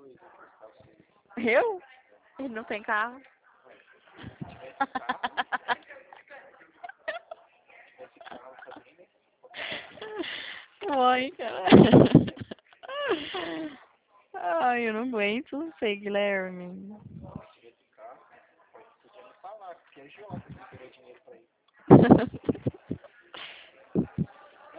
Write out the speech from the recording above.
Eu? Ele não tem carro. Mãe, cara. Ai, eu não aguento você, Guilherme.